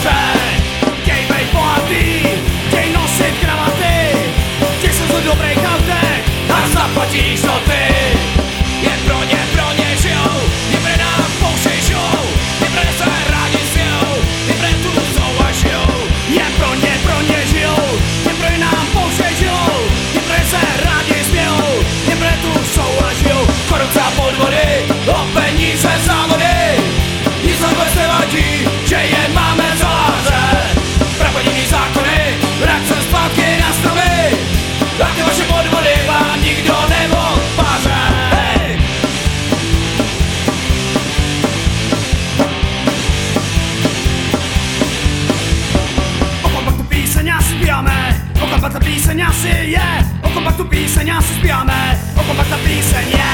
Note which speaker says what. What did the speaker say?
Speaker 1: nahoře. Chtěj bejt bohatý, chtěj nosit kravaty, chtěj se z dobrých autek a zaplatíš to ty. Je pro ně žijou, je pre nám pouštěj žijou, je pre se rádi svějou, je pre tu jsou a žijou. Je pro ně žijou, je pre nám pouštěj žijou, je pre se rádi smějou, je pre tu jsou a žijou. Korupce a podvody, o peníze závody, nic nám vůbec nevadí, že je máme za háře. Pravodivý zákony, vrať se zpátky na stromy, a ty vaše podvody vám nikdo neodpáře. Hej! O kompaktu píseň asi zpíváme, o kompaktu píseň asi je, o kompaktu píseň asi zpíváme, o kompaktu píseň je.